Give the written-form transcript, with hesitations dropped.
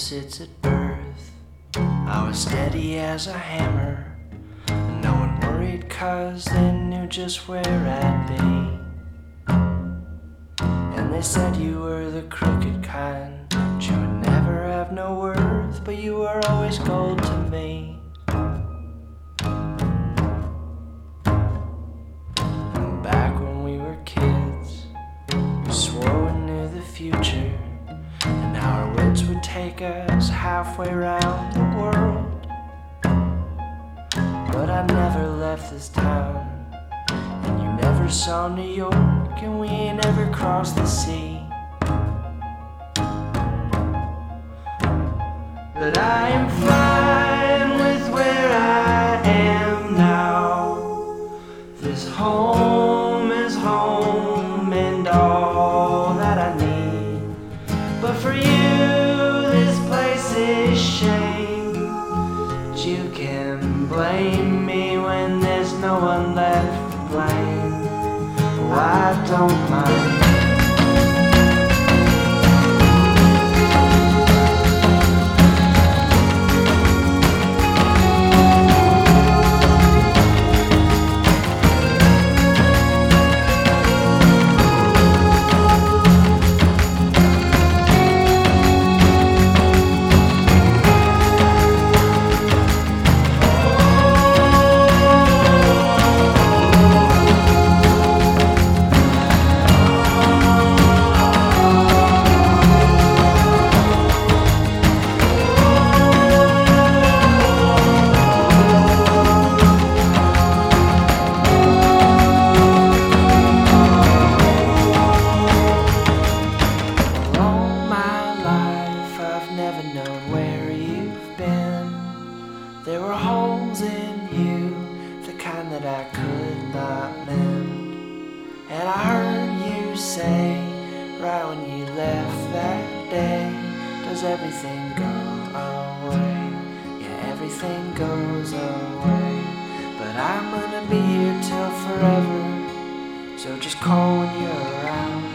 opposites at birth. I was steady as a hammer, and no one worried 'cause they knew just where I'd be. And they said you were the crooked kind, that you would never have no worth, but you were always gold to me. And back when we were kids, we swore we knew the future, and our words would take us halfway around the world. But I never left this town, and you never saw New York, and we ain't ever crossed the sea. But I am fine with where I am now. This home is home and all that I need. But for you, this place is shame. But you can blame me when there's no one left to blame. Oh, I don't mind. There were holes in you, the kind that I could not mend. And I heard you say, right when you left that day, does everything go away? Yeah, everything goes away. But I'm gonna be here till forever, so just call when you're around.